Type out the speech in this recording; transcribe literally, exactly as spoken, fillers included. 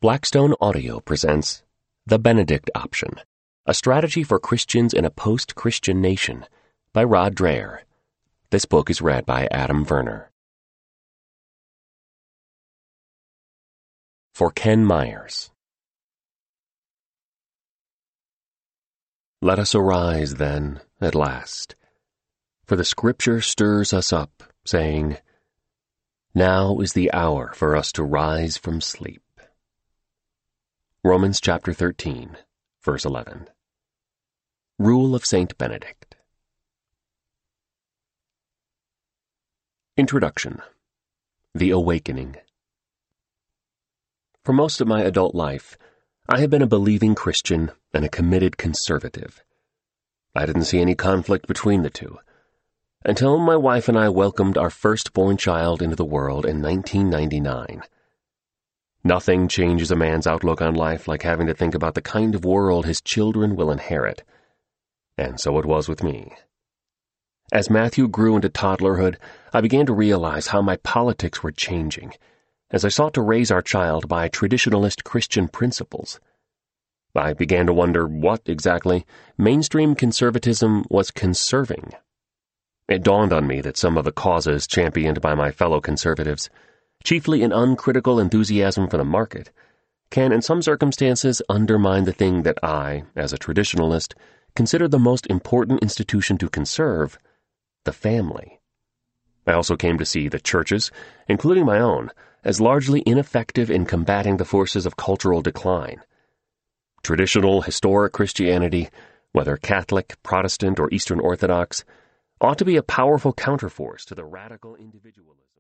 Blackstone Audio presents The Benedict Option, a strategy for Christians in a post-Christian nation, by Rod Dreher. This book is read by Adam Verner. For Ken Myers. Let us arise, then, at last, for the Scripture stirs us up, saying, Now is the hour for us to rise from sleep. Romans chapter thirteen, verse eleven. Rule of Saint Benedict. Introduction. The Awakening. For most of my adult life, I have been a believing Christian and a committed conservative. I didn't see any conflict between the two, until my wife and I welcomed our firstborn child into the world in nineteen ninety-nine. Nothing changes a man's outlook on life like having to think about the kind of world his children will inherit. And so it was with me. As Matthew grew into toddlerhood, I began to realize how my politics were changing, as I sought to raise our child by traditionalist Christian principles. I began to wonder what, exactly, mainstream conservatism was conserving. It dawned on me that some of the causes championed by my fellow conservatives, chiefly an uncritical enthusiasm for the market, can in some circumstances undermine the thing that I, as a traditionalist, consider the most important institution to conserve, the family. I also came to see the churches, including my own, as largely ineffective in combating the forces of cultural decline. Traditional, historic Christianity, whether Catholic, Protestant, or Eastern Orthodox, ought to be a powerful counterforce to the radical individualism.